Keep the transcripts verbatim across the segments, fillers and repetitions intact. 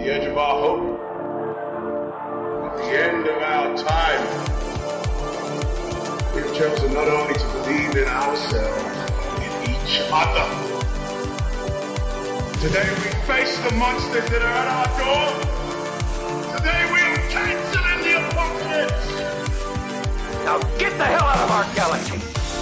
the edge of our hope, at the end of our time. We have chosen not only to believe in ourselves, but in each other. Today we face the monsters that are at our door. Today we are canceling the apocalypse. Now get the hell out of our galaxy.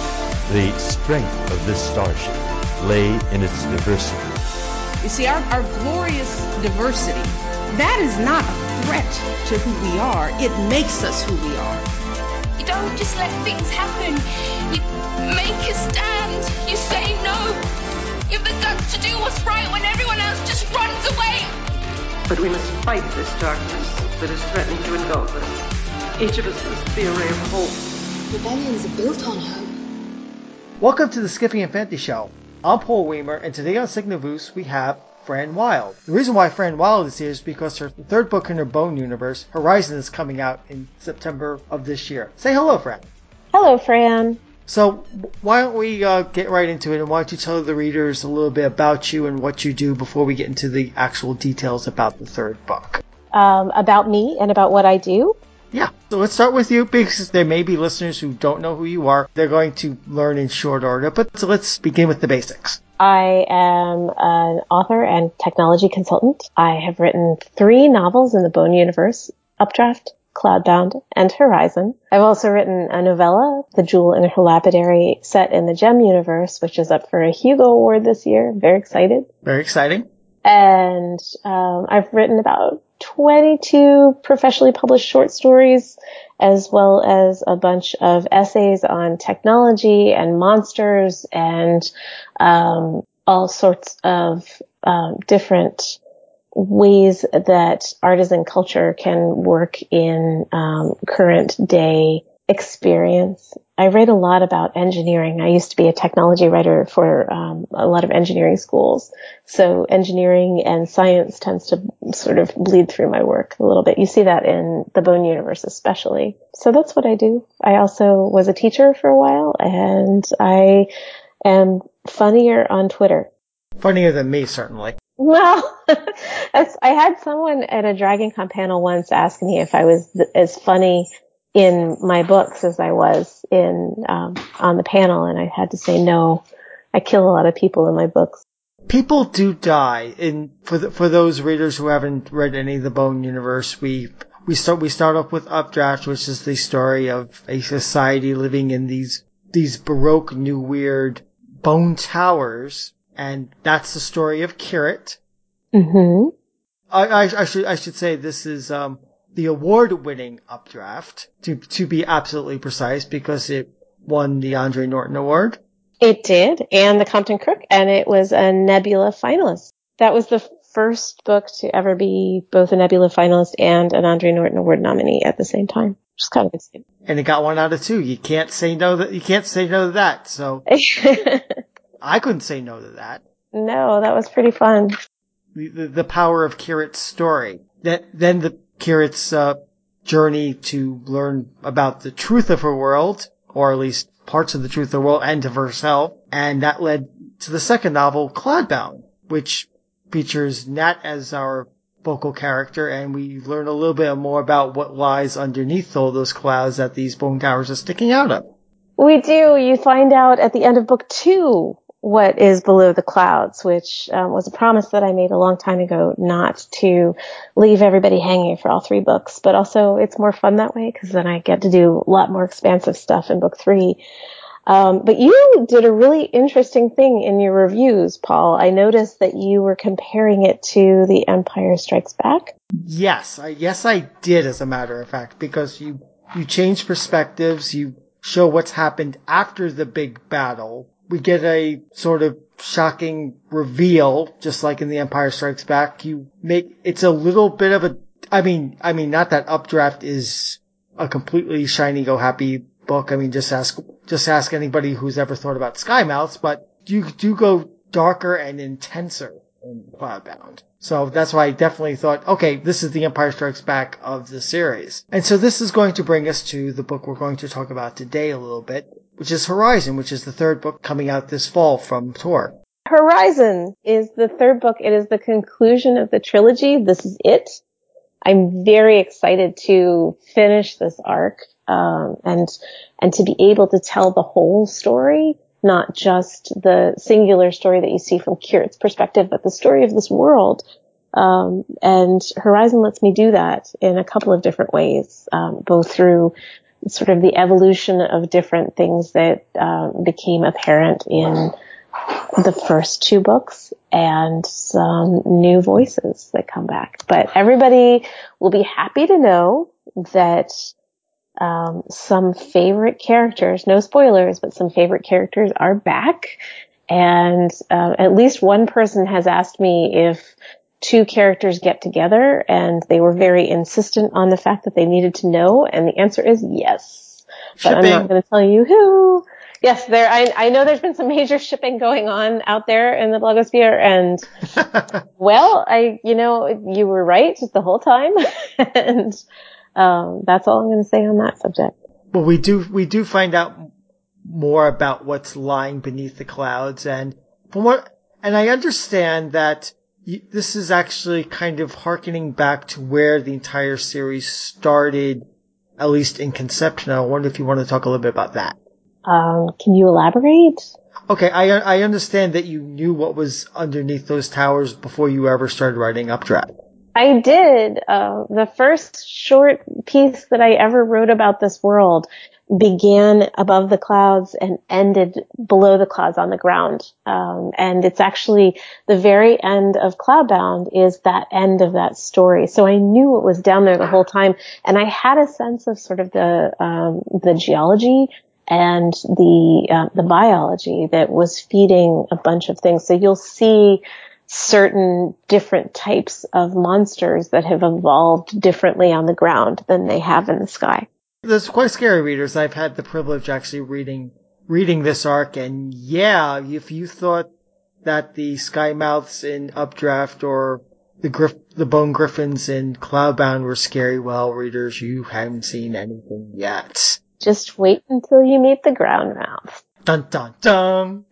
The strength of this starship lay in its diversity. You see, our, our glorious diversity, that is not a threat to who we are. It makes us who we are. You don't just let things happen. You make a stand. You say no. You have the guts to do what's right when everyone else just runs away. But we must fight this darkness that is threatening to engulf us. Each of us must be a ray of hope. Rebellions are built on hope. Welcome to the Skiffy and Fantasy Show. I'm Paul Weimer, and today on Signavus we have Fran Wilde. The reason why Fran Wilde is here is because her third book in her Bone universe, Horizon, is coming out in September of this year. Say hello, Fran. Hello, Fran. So, why don't we uh, get right into it, and why don't you tell the readers a little bit about you and what you do before we get into the actual details about the third book? Um, about me and about what I do? Yeah, so let's start with you, because there may be listeners who don't know who you are. They're going to learn in short order, but so let's begin with the basics. I am an author and technology consultant. I have written three novels in the Bone universe, Updraft, Cloudbound, and Horizon. I've also written a novella, The Jewel in Her Lapidary, set in the Gem universe, which is up for a Hugo Award this year. Very excited. Very exciting. And um, I've written about twenty-two professionally published short stories, as well as a bunch of essays on technology and monsters and um, all sorts of um, different ways that artisan culture can work in um, current day experience. I write a lot about engineering. I used to be a technology writer for um, a lot of engineering schools. So engineering and science tends to sort of bleed through my work a little bit. You see that in the Bone universe especially. So that's what I do. I also was a teacher for a while, and I am funnier on Twitter. Funnier than me, certainly. Well, that's, I had someone at a DragonCon panel once ask me if I was th- as funny in my books as I was in um, on the panel, and I had to say no. I kill a lot of people in my books. People do die. In for the, for those readers who haven't read any of the Bone universe, we we start we start off with Updraft, which is the story of a society living in these these Baroque New Weird bone towers, and that's the story of Kirit. Mm-hmm. I, I, I should I should say this is um. the award-winning Updraft, to to be absolutely precise, because it won the Andre Norton Award. It did, and the Compton Crook, and it was a Nebula finalist. That was the first book to ever be both a Nebula finalist and an Andre Norton Award nominee at the same time, which is kind of insane. And it got one out of two. You can't say no that you can't say no to that. So I couldn't say no to that. No, that was pretty fun. The the, the power of Kirit's story. That then the Kirit's uh, journey to learn about the truth of her world, or at least parts of the truth of the world, and of herself. And that led to the second novel, Cloudbound, which features Nat as our focal character, and we learn a little bit more about what lies underneath all those clouds that these bone towers are sticking out of. We do. You find out at the end of book two what is below the clouds, which um, was a promise that I made a long time ago, not to leave everybody hanging for all three books. But also it's more fun that way, because then I get to do a lot more expansive stuff in book three. Um, but you did a really interesting thing in your reviews, Paul. I noticed that you were comparing it to The Empire Strikes Back. Yes, I, yes I did, as a matter of fact, because you, you change perspectives, you show what's happened after the big battle. We get a sort of shocking reveal, just like in The Empire Strikes Back. You make, it's a little bit of a, I mean, I mean, not that Updraft is a completely shiny go happy book. I mean, just ask, just ask anybody who's ever thought about Skymouths, but you do go darker and intenser in Cloudbound. So that's why I definitely thought, okay, this is The Empire Strikes Back of the series. And so this is going to bring us to the book we're going to talk about today a little bit, which is Horizon, which is the third book coming out this fall from Tor. Horizon is the third book. It is the conclusion of the trilogy. This is it. I'm very excited to finish this arc, um, and, and to be able to tell the whole story, not just the singular story that you see from Kierit's perspective, but the story of this world. Um, and Horizon lets me do that in a couple of different ways, um, both through sort of the evolution of different things that, um, became apparent in the first two books and some new voices that come back. But everybody will be happy to know that um, some favorite characters, no spoilers, but some favorite characters are back. And uh, at least one person has asked me if two characters get together, and they were very insistent on the fact that they needed to know, and the answer is yes. But Shipping. I'm not going to tell you who. Yes, there. I, I know there's been some major shipping going on out there in the blogosphere, and well, I, you know, you were right the whole time, and um, that's all I'm going to say on that subject. Well, we do we do find out more about what's lying beneath the clouds, and from what, and I understand that you, this is actually kind of hearkening back to where the entire series started, at least in conception. I wonder if you want to talk a little bit about that. Um, can you elaborate? Okay, I I understand that you knew what was underneath those towers before you ever started writing Updraft. I did. Uh, the first short piece that I ever wrote about this world began above the clouds and ended below the clouds on the ground. Um, and it's actually the very end of Cloudbound is that end of that story. So I knew it was down there the whole time, and I had a sense of sort of the um, the geology and the uh, the biology that was feeding a bunch of things. So you'll see certain different types of monsters that have evolved differently on the ground than they have in the sky. There's quite scary readers. I've had the privilege actually reading reading this arc, and yeah, if you thought that the Skymouths in Updraft or the Griff, the Bone Griffins in Cloudbound were scary, well, readers, you haven't seen anything yet. Just wait until you meet the Groundmouth. Dun dun dun.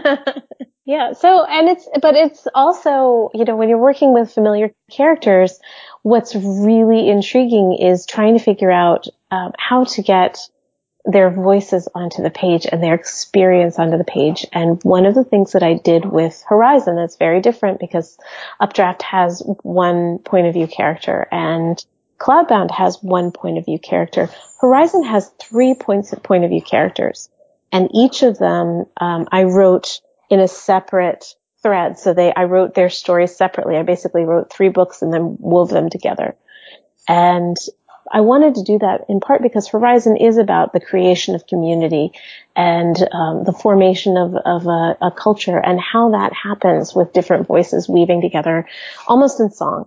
Yeah, so, and it's, but it's also, you know, when you're working with familiar characters, what's really intriguing is trying to figure out um, how to get their voices onto the page and their experience onto the page. And one of the things that I did with Horizon that's very different, because Updraft has one point of view character and Cloudbound has one point of view character. Horizon has three points of point of view characters, and each of them um, I wrote in a separate thread. So they, I wrote their stories separately. I basically wrote three books and then wove them together. And I wanted to do that in part because Horizon is about the creation of community and um, the formation of, of a, a culture, and how that happens with different voices weaving together almost in song.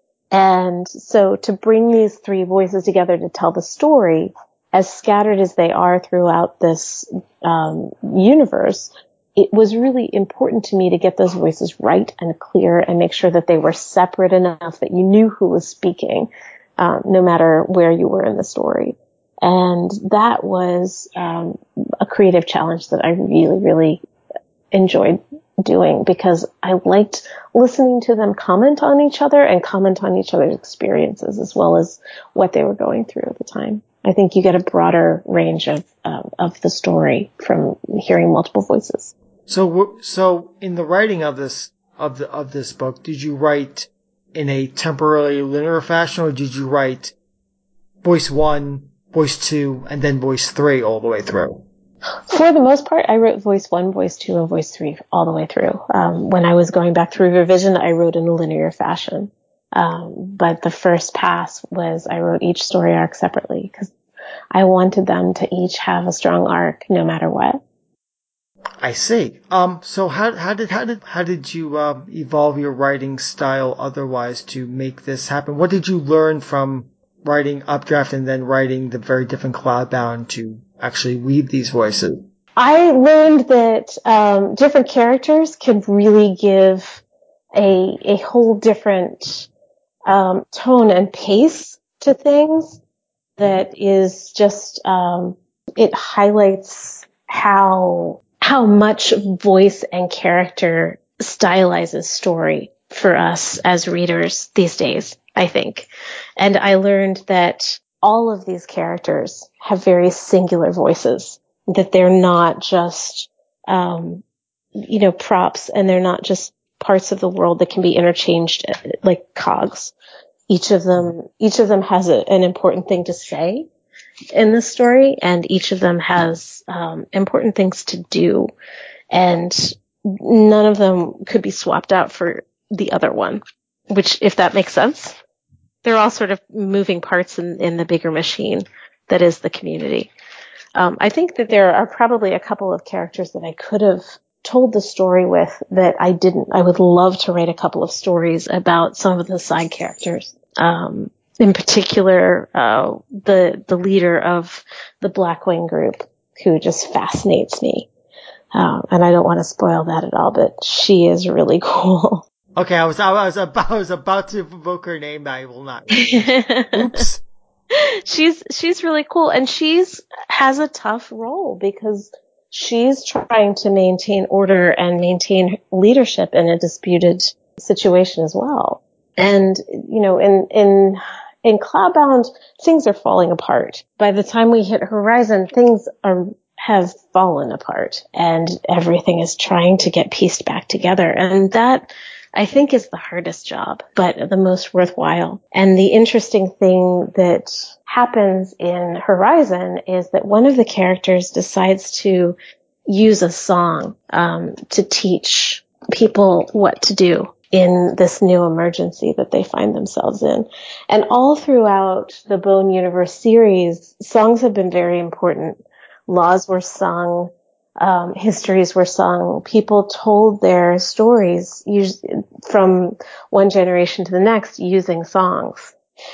And so to bring these three voices together to tell the story, as scattered as they are throughout this um, universe, it was really important to me to get those voices right and clear and make sure that they were separate enough that you knew who was speaking, um, no matter where you were in the story. And that was um, a creative challenge that I really, really enjoyed doing, because I liked listening to them comment on each other and comment on each other's experiences as well as what they were going through at the time. I think you get a broader range of uh, of the story from hearing multiple voices. So, so in the writing of this of the of this book, did you write in a temporarily linear fashion, or did you write voice one, voice two, and then voice three all the way through? For the most part, I wrote voice one, voice two, and voice three all the way through. Um, when I was going back through revision, I wrote in a linear fashion. Um, but the first pass was I wrote each story arc separately because I wanted them to each have a strong arc no matter what. I see. Um, so how how did how did how did you um, evolve your writing style otherwise to make this happen? What did you learn from writing Updraft and then writing the very different Cloudbound to actually weave these voices? I learned that um, different characters can really give a a whole different um, tone and pace to things. That is just um, it highlights how how much voice and character stylizes story for us as readers these days, I think. And I learned that all of these characters have very singular voices, that they're not just, um, you know, props, and they're not just parts of the world that can be interchanged like cogs. Each of them, each of them has a, an important thing to say in the story, and each of them has um, important things to do, and none of them could be swapped out for the other one, which, if that makes sense, they're all sort of moving parts in, in the bigger machine that is the community. Um, I think that there are probably a couple of characters that I could have told the story with that I didn't. I would love to write a couple of stories about some of the side characters. Um, in particular, uh, the, the leader of the Blackwing group, who just fascinates me. Um, and I don't want to spoil that at all, but she is really cool. Okay, I was, I was about, I was about to evoke her name, but I will not. Oops. She's, she's really cool, and she's, has a tough role because she's trying to maintain order and maintain leadership in a disputed situation as well. And, you know, in, in, in Cloudbound, things are falling apart. By the time we hit Horizon, things are, have fallen apart, and everything is trying to get pieced back together. And that, I think, is the hardest job, but the most worthwhile. And the interesting thing that happens in Horizon is that one of the characters decides to use a song um, to teach people what to do in this new emergency that they find themselves in. And all throughout the Bone Universe series, songs have been very important. Laws were sung. Um, histories were sung. People told their stories from one generation to the next using songs.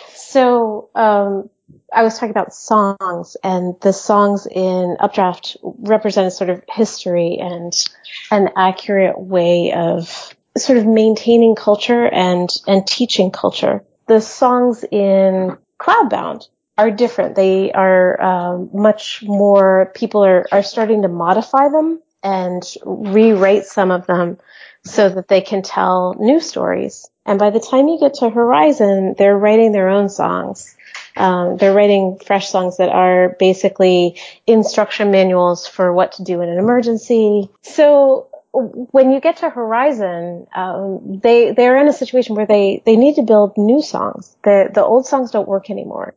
So, um, I was talking about songs, and the songs in Updraft represented sort of history and an accurate way of sort of maintaining culture and, and teaching culture. The songs in Cloudbound are different. They are um, much more, people are, are starting to modify them and rewrite some of them so that they can tell new stories. And by the time you get to Horizon, they're writing their own songs. Um, they're writing fresh songs that are basically instruction manuals for what to do in an emergency. So when you get to Horizon, um, they, they're in a situation where they, they need to build new songs. The, the old songs don't work anymore.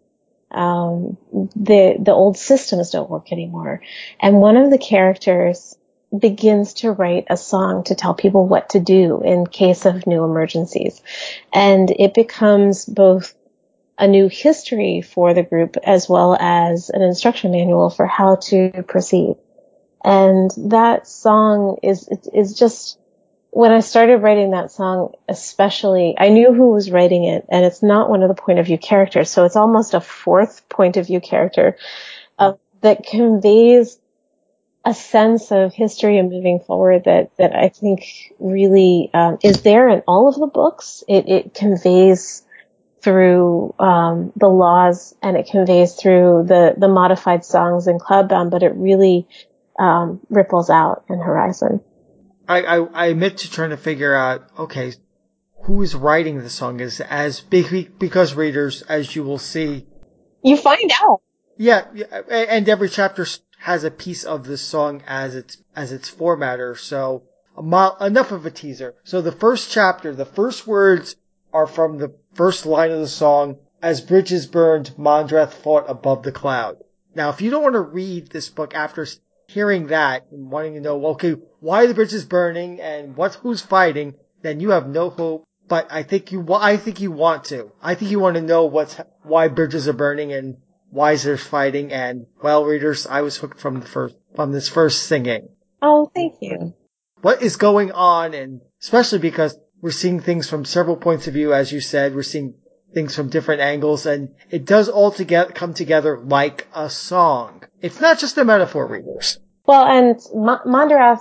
Um, the, the old systems don't work anymore. And one of the characters begins to write a song to tell people what to do in case of new emergencies. And it becomes both a new history for the group as well as an instruction manual for how to proceed. And that song is, is just, when I started writing that song, especially, I knew who was writing it, and it's not one of the point of view characters, so it's almost a fourth point of view character uh, that conveys a sense of history and moving forward that, that I think really um, is there in all of the books. It, it conveys through um, the laws, and it conveys through the, the modified songs in Cloudbound, but it really um, ripples out in Horizon. I, I, I admit to trying to figure out, okay, who is writing the song is as big, because readers, as you will see. You find out. Yeah, and every chapter has a piece of the song as its, as its formatter, so enough of a teaser. So the first chapter, the first words are from the first line of the song, "As bridges burned, Mondrath fought above the cloud." Now, if you don't want to read this book after hearing that and wanting to know, okay, why the bridge is burning and what, who's fighting, then you have no hope. But I think you, I think you want to. I think you want to know what's, why bridges are burning and why there's fighting. And, well, readers, I was hooked from the first, from this first singing. Oh, thank you. What is going on? And especially because we're seeing things from several points of view, as you said, we're seeing things from different angles, and it does all together come together like a song. It's not just a metaphor, readers. Well, and M- Mondrath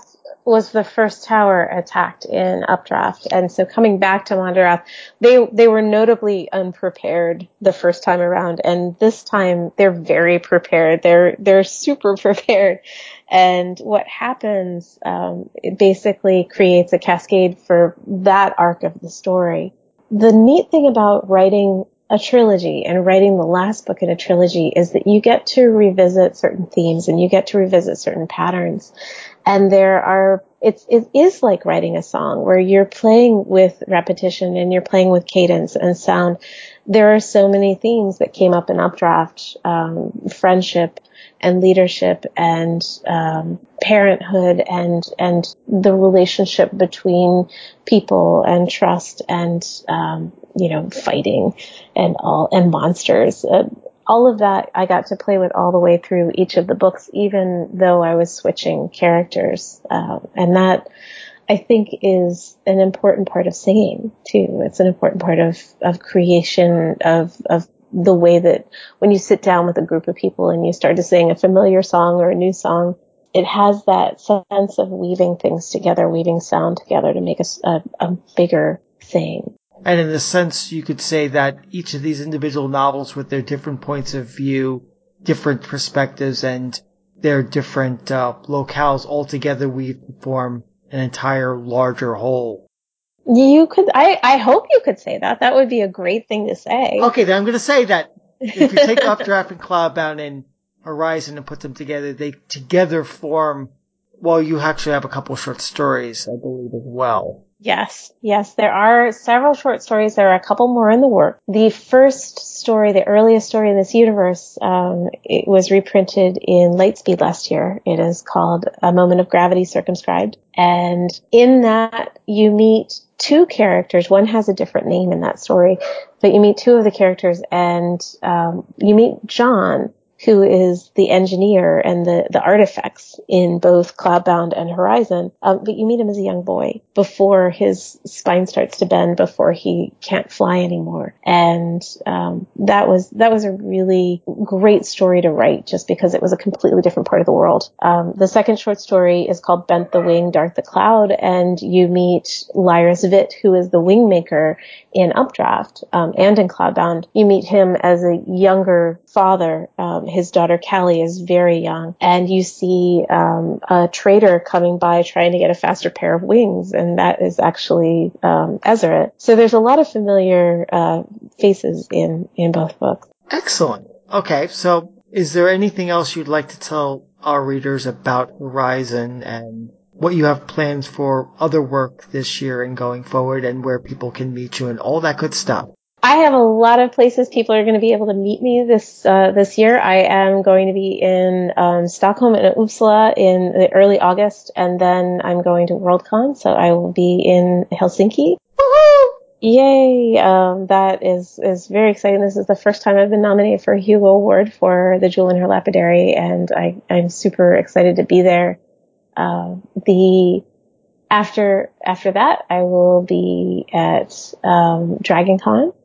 was the first tower attacked in Updraft. And so coming back to Mondarath, they, they were notably unprepared the first time around. And this time they're very prepared. They're, they're super prepared. And what happens, um, it basically creates a cascade for that arc of the story. The neat thing about writing a trilogy and writing the last book in a trilogy is that you get to revisit certain themes and you get to revisit certain patterns. And there are, it's, it is like writing a song where you're playing with repetition and you're playing with cadence and sound. There are so many themes that came up in Updraft, um, friendship and leadership and, um, parenthood and, and the relationship between people and trust and, um, you know, fighting and all, and monsters. Uh, all of that I got to play with all the way through each of the books, even though I was switching characters. Uh, and that, I think, is an important part of singing too. It's an important part of, of creation of, of the way that when you sit down with a group of people and you start to sing a familiar song or a new song, it has that sense of weaving things together, weaving sound together to make a, a, a bigger thing. And in a sense, you could say that each of these individual novels with their different points of view, different perspectives, and their different uh, locales all together weave to form an entire larger whole. You could, I, I hope you could say that. That would be a great thing to say. Okay, then I'm going to say that if you take Updraft and Cloudbound and Horizon and put them together, they together form, well, you actually have a couple short stories, I believe, as well. Yes, yes, there are several short stories. There are a couple more in the work. The first story, the earliest story in this universe, um, it was reprinted in Lightspeed last year. It is called A Moment of Gravity Circumscribed. And in that, you meet two characters. One has a different name in that story, but you meet two of the characters, and um, you meet John, who is the engineer and the, the artifacts in both Cloudbound and Horizon. Um, but you meet him as a young boy before his spine starts to bend, before he can't fly anymore. And um, that was that was a really great story to write, just because it was a completely different part of the world. Um, the second short story is called Bent the Wing, Dart the Cloud, and you meet Lyris Vitt, who is the wingmaker in Updraft um, and in Cloudbound. You meet him as a younger father. Um, his daughter Callie is very young, and you see um, a trader coming by trying to get a faster pair of wings, and that is actually um, Ezra. So there's a lot of familiar uh, faces in, in both books. Excellent. Okay, so is there anything else you'd like to tell our readers about Horizon and what you have plans for other work this year and going forward, and where people can meet you and all that good stuff? I have a lot of places people are going to be able to meet me this uh, this year. I am going to be in um, Stockholm and Uppsala in the early August, and then I'm going to Worldcon, so I will be in Helsinki. Woohoo! Yay! Um, that is is very exciting. This is the first time I've been nominated for a Hugo Award for The Jewel in Her Lapidary, and I, I'm super excited to be there. Uh, the after after that, I will be at um, DragonCon.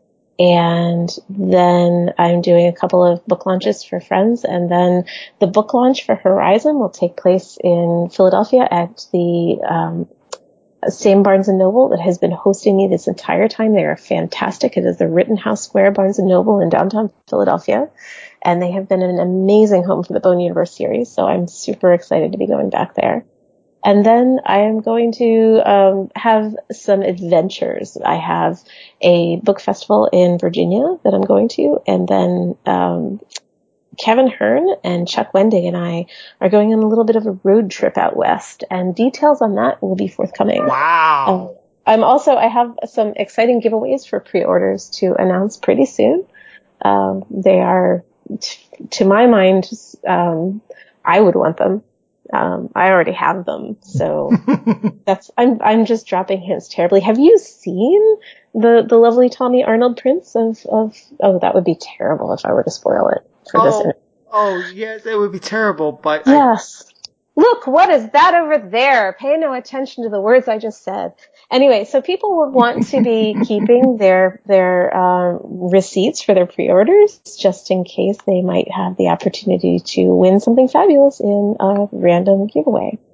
And then I'm doing a couple of book launches for friends. And then the book launch for Horizon will take place in Philadelphia at the um, same Barnes and Noble that has been hosting me this entire time. They are fantastic. It is the Rittenhouse Square Barnes and Noble in downtown Philadelphia. And they have been an amazing home for the Bone Universe series. So I'm super excited to be going back there. And then I am going to um, have some adventures. I have a book festival in Virginia that I'm going to, and then um, Kevin Hearn and Chuck Wendig and I are going on a little bit of a road trip out west, and details on that will be forthcoming. Wow. Um, I'm also, I have some exciting giveaways for pre-orders to announce pretty soon. Um, they are, t- to my mind, um, I would want them. Um, I already have them, so that's, I'm, I'm just dropping hints terribly. Have you seen the, the lovely Tommy Arnold prints of, of, oh, that would be terrible if I were to spoil it for oh, this interview. Oh, yes, it would be terrible, but yes. I... Look, what is that over there? Pay no attention to the words I just said. Anyway, so people would want to be keeping their their um, receipts for their pre-orders just in case they might have the opportunity to win something fabulous in a random giveaway.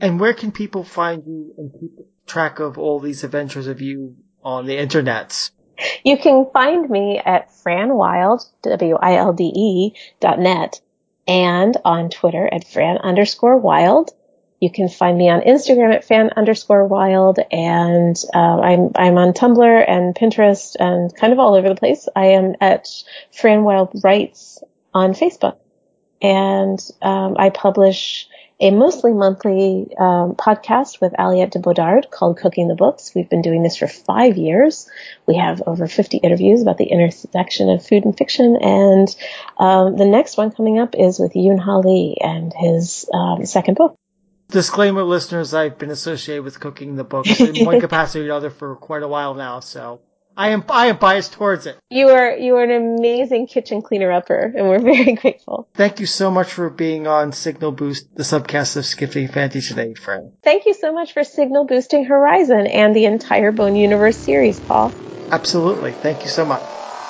And where can people find you and keep track of all these adventures of you on the internets? You can find me at Fran Wilde, W I L D E, dot net, and on Twitter at Fran underscore Wild. You can find me on Instagram at Fan underscore Wild, and uh, I'm I'm on Tumblr and Pinterest and kind of all over the place. I am at Fran Wild Writes on Facebook, and um, I publish a mostly monthly um, podcast with Aliette de Bodard called Cooking the Books. We've been doing this for five years. We have over fifty interviews about the intersection of food and fiction, and um, the next one coming up is with Yoon Ha Lee and his um, second book. Disclaimer, listeners, I've been associated with Cooking the Books in one capacity or another for quite a while now, so I am I am biased towards it. You are you are an amazing kitchen cleaner-upper, and we're very grateful. Thank you so much for being on Signal Boost, the subcast of Skiffy Fantasy today, Fran. Thank you so much for Signal Boosting Horizon and the entire Bone Universe series, Paul. Absolutely. Thank you so much.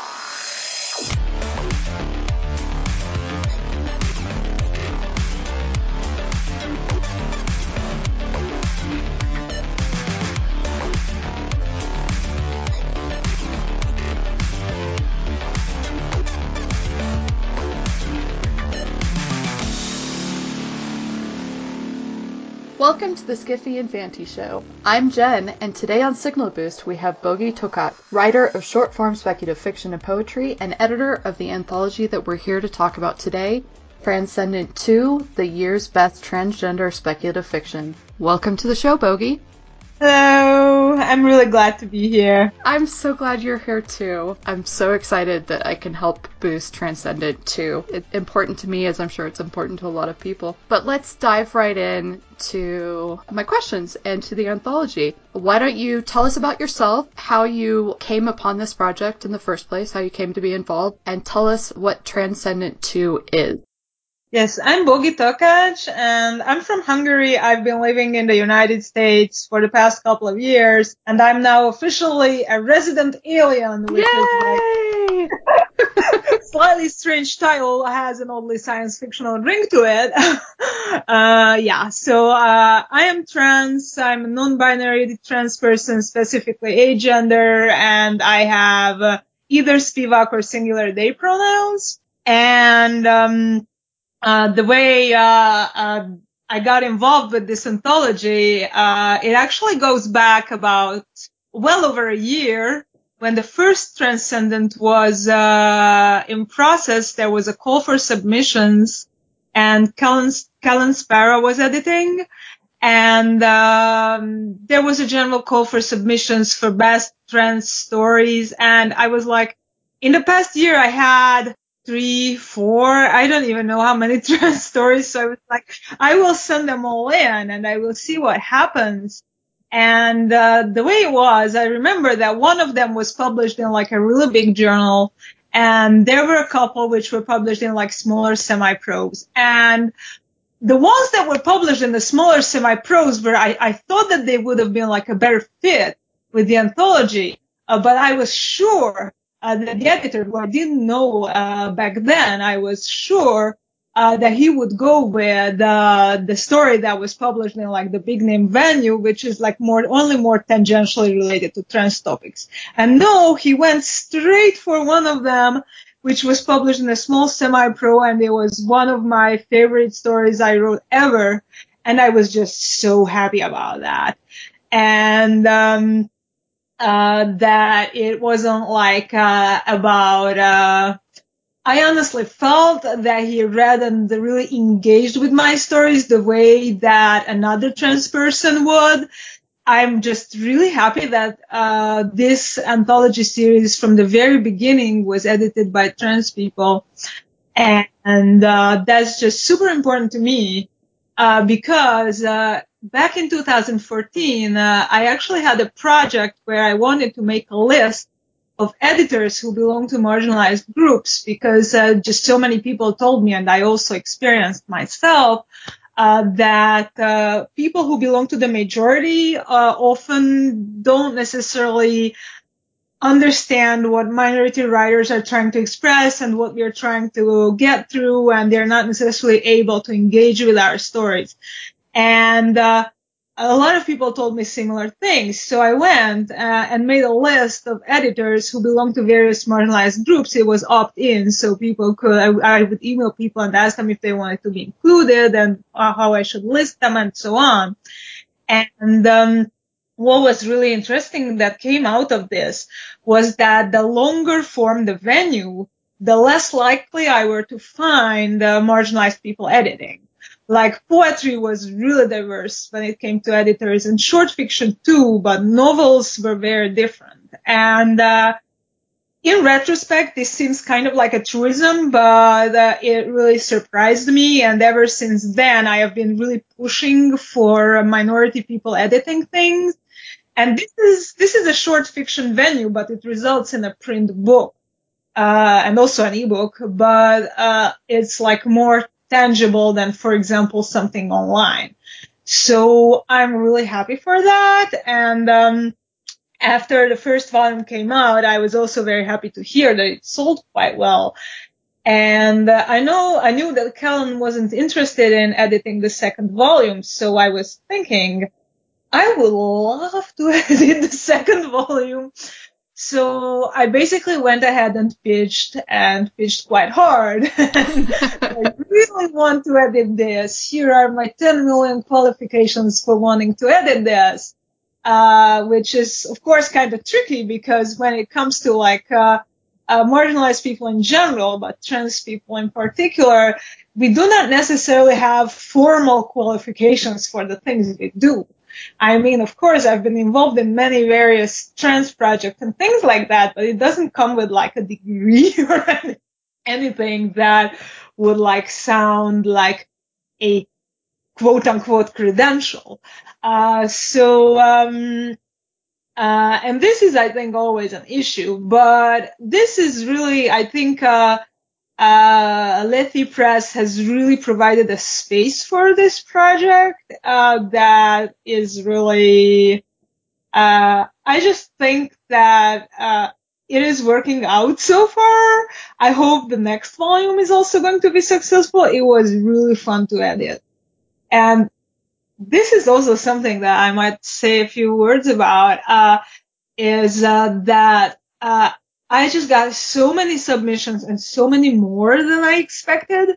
Welcome to the Skiffy and Fanty Show. I'm Jen, and today on Signal Boost we have Bogi Tokat, writer of short-form speculative fiction and poetry, and editor of the anthology that we're here to talk about today, Transcendent two, the year's best transgender speculative fiction. Welcome to the show, Bogi. Hello, I'm really glad to be here. I'm so glad you're here too. I'm so excited that I can help boost Transcendent two. It's important to me, as I'm sure it's important to a lot of people. But let's dive right in to my questions and to the anthology. Why don't you tell us about yourself, how you came upon this project in the first place, how you came to be involved, and tell us what Transcendent two is. Yes, I'm Bogi Tokac, and I'm from Hungary. I've been living in the United States for the past couple of years, and I'm now officially a resident alien, which Yay! is like slightly strange title, has an oddly science fictional ring to it. uh, yeah, so uh, I am trans. I'm a non-binary trans person, specifically agender, and I have uh, either Spivak or singular they pronouns. And um Uh, the way uh, uh, I got involved with this anthology, uh, it actually goes back about well over a year when the first Transcendent was uh, in process. There was a call for submissions, and Kellen, Kellen Sparrow was editing, and um, there was a general call for submissions for best trans stories, and I was like, in the past year I had three, four, I don't even know how many trans stories. So I was like, I will send them all in and I will see what happens. And uh, the way it was, I remember that one of them was published in like a really big journal, and there were a couple which were published in like smaller semi-pros. And the ones that were published in the smaller semi-pros were, I, I thought that they would have been like a better fit with the anthology, uh, but I was sure Uh, the, the editor, who I didn't know uh, back then, I was sure uh, that he would go with uh, the story that was published in like the big name venue, which is like more only more tangentially related to trans topics. And no, he went straight for one of them, which was published in a small semi-pro, and it was one of my favorite stories I wrote ever. And I was just so happy about that. And um Uh, that it wasn't like uh, about. Uh, I honestly felt that he read and really engaged with my stories the way that another trans person would. I'm just really happy that uh, this anthology series from the very beginning was edited by trans people, and, and uh, that's just super important to me uh, because. Uh, Back in two thousand fourteen, uh, I actually had a project where I wanted to make a list of editors who belong to marginalized groups, because uh, just so many people told me, and I also experienced myself, uh, that uh, people who belong to the majority uh, often don't necessarily understand what minority writers are trying to express and what we're trying to get through, and they're not necessarily able to engage with our stories. And uh, a lot of people told me similar things. So I went uh, and made a list of editors who belong to various marginalized groups. It was opt-in, so people could, I, I would email people and ask them if they wanted to be included and uh, how I should list them and so on. And um, what was really interesting that came out of this was that the longer form the venue, the less likely I were to find uh, marginalized people editing. Like poetry was really diverse when it came to editors, and short fiction too, but novels were very different. And uh, in retrospect, this seems kind of like a truism, but uh, it really surprised me. And ever since then, I have been really pushing for minority people editing things. And this is this is a short fiction venue, but it results in a print book uh, and also an ebook. But uh, it's like more tangible than, for example, something online. So I'm really happy for that. And um, after the first volume came out, I was also very happy to hear that it sold quite well. And uh, I know I knew that Kellen wasn't interested in editing the second volume, so I was thinking, I would love to edit the second volume. So I basically went ahead and pitched and pitched quite hard. And I really want to edit this. Here are my ten million qualifications for wanting to edit this, uh, which is, of course, kind of tricky because when it comes to like, uh, uh, marginalized people in general, but trans people in particular, we do not necessarily have formal qualifications for the things we do. I mean, of course, I've been involved in many various trans projects and things like that, but it doesn't come with like a degree or anything that would like sound like a quote unquote credential. Uh, so, um, uh, and this is, I think, always an issue, but this is really, I think, uh, Uh, Lethe Press has really provided a space for this project uh, that is really, uh, I just think that uh, it is working out so far. I hope the next volume is also going to be successful. It was really fun to edit. And this is also something that I might say a few words about, uh, is uh, that uh, I just got so many submissions and so many more than I expected.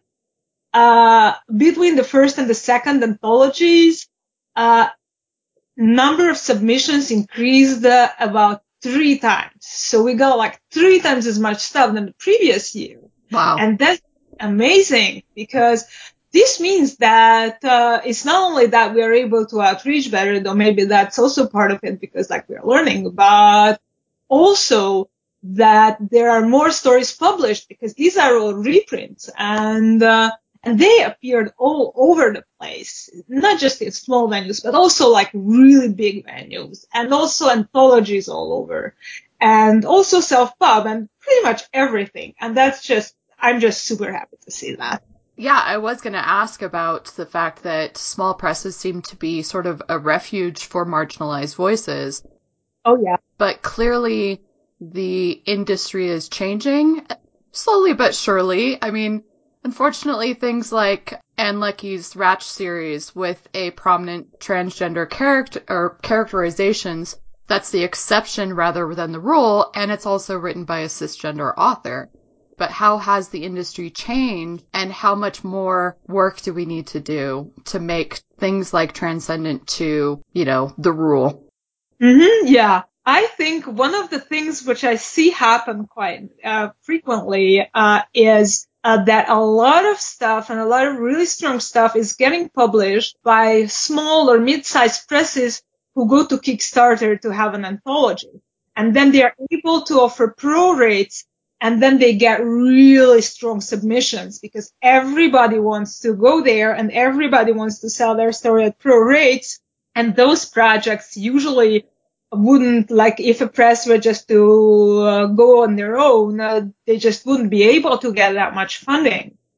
Uh, between the first and the second anthologies, uh, number of submissions increased uh, about three times. So we got like three times as much stuff than the previous year. Wow. And that's amazing because this means that uh, it's not only that we are able to outreach better, though maybe that's also part of it because like we're learning, but also that there are more stories published because these are all reprints and uh, and they appeared all over the place, not just in small venues, but also like really big venues and also anthologies all over and also self-pub and pretty much everything. And that's just, I'm just super happy to see that. Yeah, I was going to ask about the fact that small presses seem to be sort of a refuge for marginalized voices. Oh, yeah. But clearly the industry is changing, slowly but surely. I mean, unfortunately, things like Anne Leckie's Ratch series with a prominent transgender character or characterizations, that's the exception rather than the rule, and it's also written by a cisgender author. But how has the industry changed, and how much more work do we need to do to make things like Transcendent to, you know, the rule? Mm-hmm, yeah. I think one of the things which I see happen quite uh, frequently uh, is uh, that a lot of stuff and a lot of really strong stuff is getting published by small or mid-sized presses who go to Kickstarter to have an anthology. And then they are able to offer pro rates, and then they get really strong submissions because everybody wants to go there and everybody wants to sell their story at pro rates. And those projects usually wouldn't, like if a press were just to uh, go on their own, uh, they just wouldn't be able to get that much funding.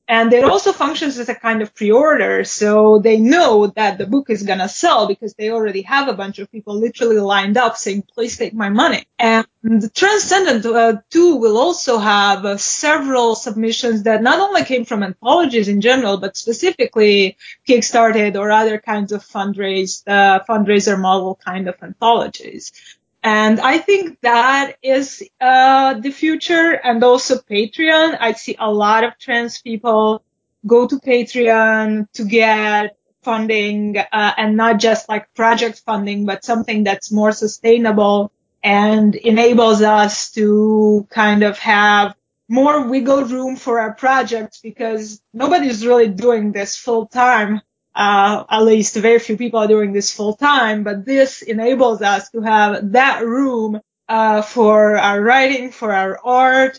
And it also functions as a kind of pre-order, so they know that the book is going to sell because they already have a bunch of people literally lined up saying, please take my money. And Transcendent uh, two will also have uh, several submissions that not only came from anthologies in general, but specifically Kickstarted or other kinds of fundraise, uh, fundraiser model kind of anthologies. And I think that is uh the future, and also Patreon. I see a lot of trans people go to Patreon to get funding, uh, and not just like project funding, but something that's more sustainable and enables us to kind of have more wiggle room for our projects, because nobody's really doing this full time. Uh, at least very few people are doing this full time, but this enables us to have that room, uh, for our writing, for our art,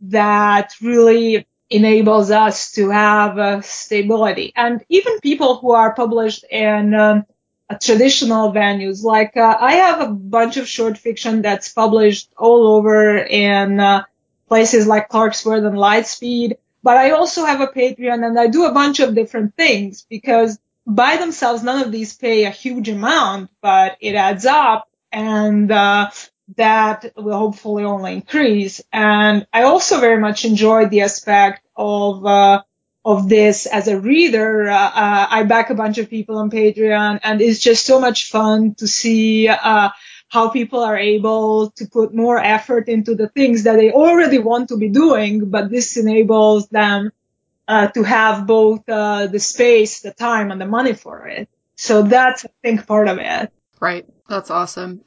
that really enables us to have uh, stability. And even people who are published in um, uh, traditional venues, like uh, I have a bunch of short fiction that's published all over in uh, places like Clarksworth and Lightspeed. But I also have a Patreon, and I do a bunch of different things, because by themselves, none of these pay a huge amount, but it adds up, and uh, that will hopefully only increase. And I also very much enjoy the aspect of uh, of this as a reader. Uh, uh, I back a bunch of people on Patreon, and it's just so much fun to see uh how people are able to put more effort into the things that they already want to be doing, but this enables them uh, to have both uh, the space, the time, and the money for it. So that's, I think, part of it. Right. That's awesome.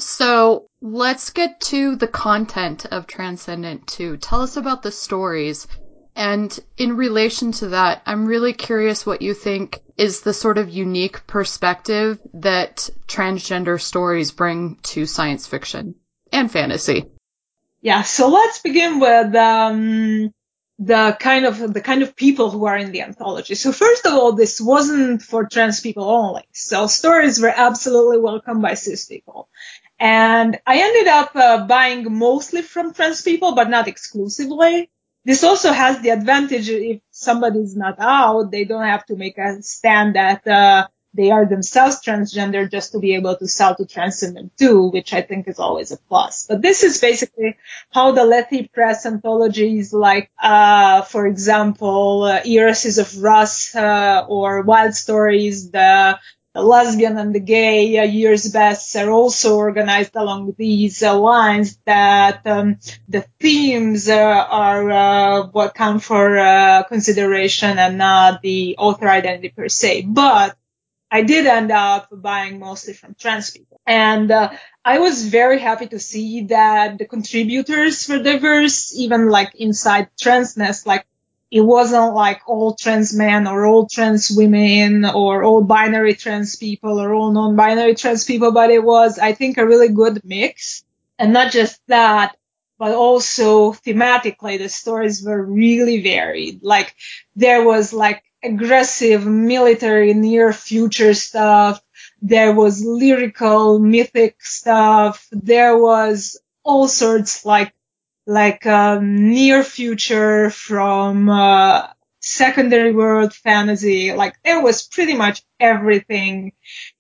So let's get to the content of Transcendent two. Tell us about the stories. And in relation to that, I'm really curious what you think is the sort of unique perspective that transgender stories bring to science fiction and fantasy. Yeah, so let's begin with um, the kind of the kind of people who are in the anthology. So first of all, this wasn't for trans people only. So stories were absolutely welcomed by cis people. And I ended up uh, buying mostly from trans people, but not exclusively. This also has the advantage, if somebody's not out, they don't have to make a stand that uh, they are themselves transgender just to be able to sell to Transcendent two, which I think is always a plus. But this is basically how the Lethe Press anthologies, like, uh, for example, uh, Irises of Russ, uh, or Wild Stories, the The lesbian and the gay uh, year's bests are also organized along these uh, lines, that um, the themes uh, are uh, what count for uh, consideration and not the author identity per se. But I did end up buying mostly from trans people. And uh, I was very happy to see that the contributors were diverse, even like inside transness, like it wasn't like all trans men or all trans women or all binary trans people or all non-binary trans people, but it was, I think, a really good mix. And not just that, but also thematically, the stories were really varied. Like there was like aggressive military near future stuff. There was lyrical mythic stuff. There was all sorts like like um, near future from uh, secondary world fantasy. Like there was pretty much everything,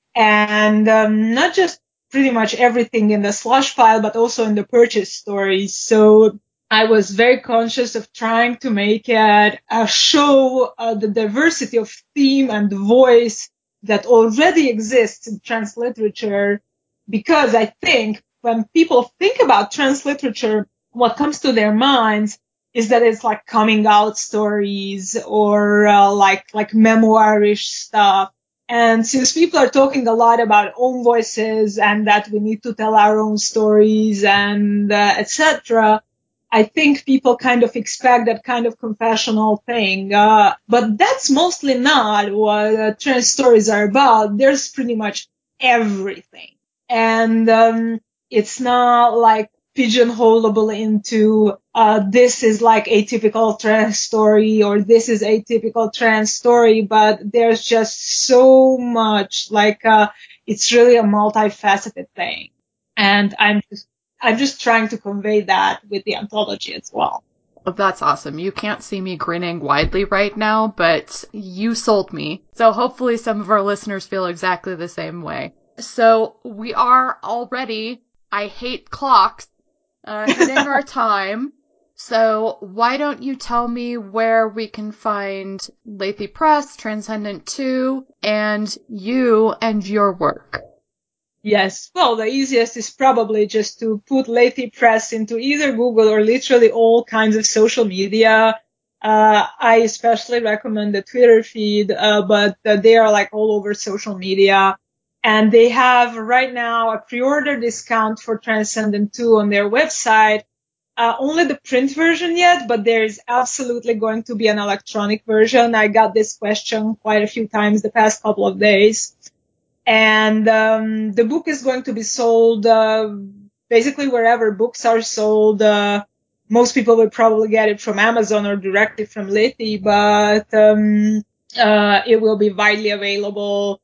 and um, not just pretty much everything in the slush pile, but also in the purchase stories. So I was very conscious of trying to make it uh, show uh, the diversity of theme and voice that already exists in trans literature, because I think when people think about trans literature, what comes to their minds is that it's like coming out stories or uh, like like memoirish stuff. And since people are talking a lot about own voices and that we need to tell our own stories and uh, et cetera, I think people kind of expect that kind of confessional thing. Uh, but that's mostly not what uh, trans stories are about. There's pretty much everything. And um, it's not like pigeonholable into uh this is like a typical trans story or this is a typical trans story, but there's just so much, like uh it's really a multifaceted thing. And I'm just I'm just trying to convey that with the anthology as well. Oh, that's awesome. You can't see me grinning widely right now, but you sold me. So hopefully some of our listeners feel exactly the same way. So we are already, I hate clocks, uh, hitting our time. So why don't you tell me where we can find Lethe Press, Transcendent two, and you and your work? Yes, well, the easiest is probably just to put Lethe Press into either Google or literally all kinds of social media. Uh, I especially recommend the Twitter feed, uh, but uh, they are like all over social media. And they have right now a pre-order discount for Transcendent two on their website. Uh, only the print version yet, but there's absolutely going to be an electronic version. I got this question quite a few times the past couple of days. And um, the book is going to be sold uh, basically wherever books are sold. Uh, most people will probably get it from Amazon or directly from Lethe, but um, uh, it will be widely available.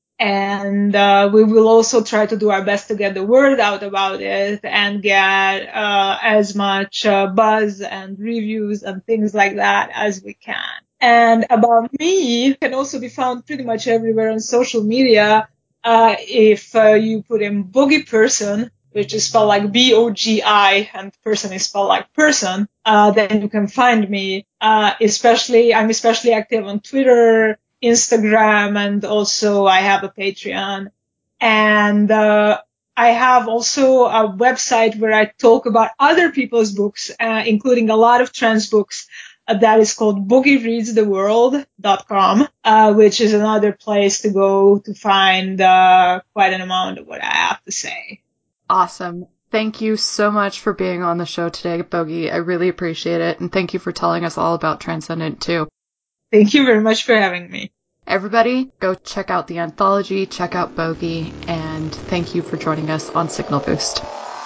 And uh, we will also try to do our best to get the word out about it and get uh, as much uh, buzz and reviews and things like that as we can. And about me, can also be found pretty much everywhere on social media. Uh, if uh, you put in Bogi Person, which is spelled like B O G I, and person is spelled like person, uh, then you can find me. Uh, especially, I'm especially active on Twitter, Instagram, and also I have a Patreon. And uh, I have also a website where I talk about other people's books, uh, including a lot of trans books. Uh, that is called boogie reads the world dot com, uh, which is another place to go to find uh, quite an amount of what I have to say. Awesome. Thank you so much for being on the show today, Bogi. I really appreciate it. And thank you for telling us all about Transcendent two. Thank you very much for having me. Everybody, go check out the anthology, check out Bogi, and thank you for joining us on Signal Boost.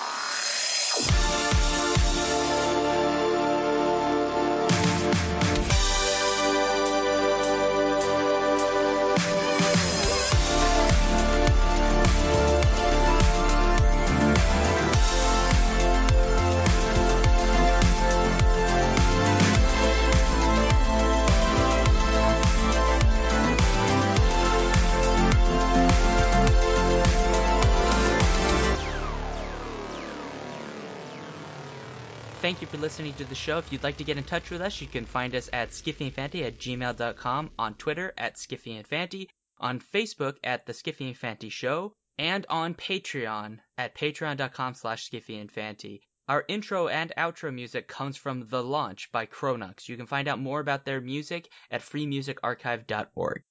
Thank you for listening to the show. If you'd like to get in touch with us, you can find us at skiffyandfanty at gmail dot com, on Twitter at skiffyandfanty, on Facebook at The Skiffy and Fanty Show, and on Patreon at patreon dot com slash skiffyandfanty. Our intro and outro music comes from The Launch by Chronux. You can find out more about their music at free music archive dot org.